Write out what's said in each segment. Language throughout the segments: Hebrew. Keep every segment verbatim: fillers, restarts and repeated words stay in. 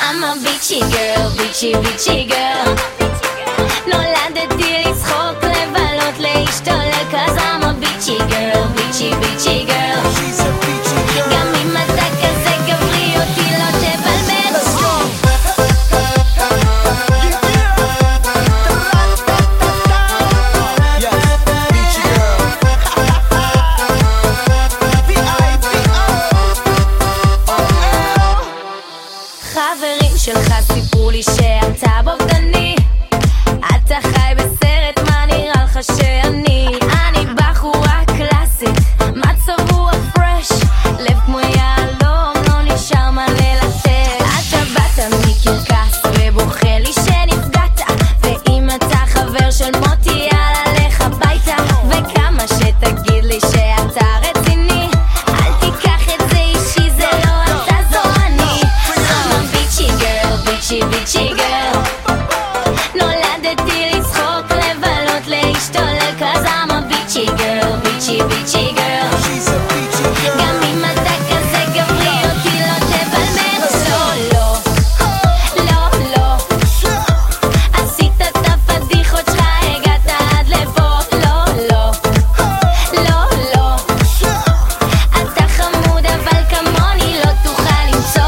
I'm a bitchy girl, bitchy bitchy girl. נולדתי לצחוק, לבלות, להשתולל, cause I'm a bitchy girl, bitchy bitchy girl. גם אם אתה כזה גברי אותי לא תבלבל. חברים שלך סיפרו לי שאתה בוגדני, אתה חי בסרט, מה נראה לך שאני? אני בחורה קלאסית, מצב רוח פרש, לב כמו יעלום, לא נשאר מה ללטף. אתה באת מקרקס ובוכה לי שנפגעת, ואם אתה חבר של מוטי יאללה לך הביתה. וכמה שתגיד לי שאתה רציני, אל תיקח את זה אישי, זה לא אתה זו אני. I'm a bitchy girl, bitchy bitchy girl. נולדתי לצחוק, לבלות, להשתולל, cause I'm a bitchy girl, bitchy bitchy girl. גם אם אתה כזה גברי אותי לא תבלבל. לא, לא, לא, לא, עשית את הפדיחות שלך, הגעת עד לפה. לא, לא, לא, לא, אתה חמוד אבל כמוני לא תוכל למצוא.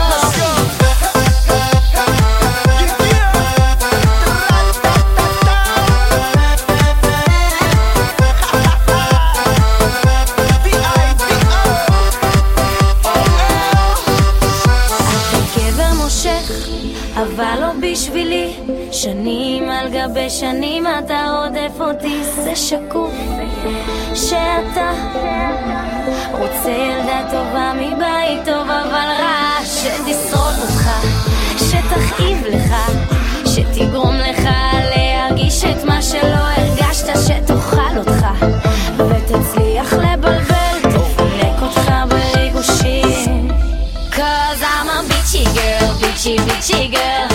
אבל לא בשבילי, שנים על גבי שנים אתה רודף אותי. זה שקוף שאתה רוצה ילדה טובה מבית טוב אבל רע, שתשרוד אותך, שתכאיב לך, שתגרום לך להרגיש את מה שלא הרגשת, שתאכל אותך ותצליח לבלבל, תפנק אותך בריגושים. Cause I'm a bitchy girl, bitchy bitchy girl.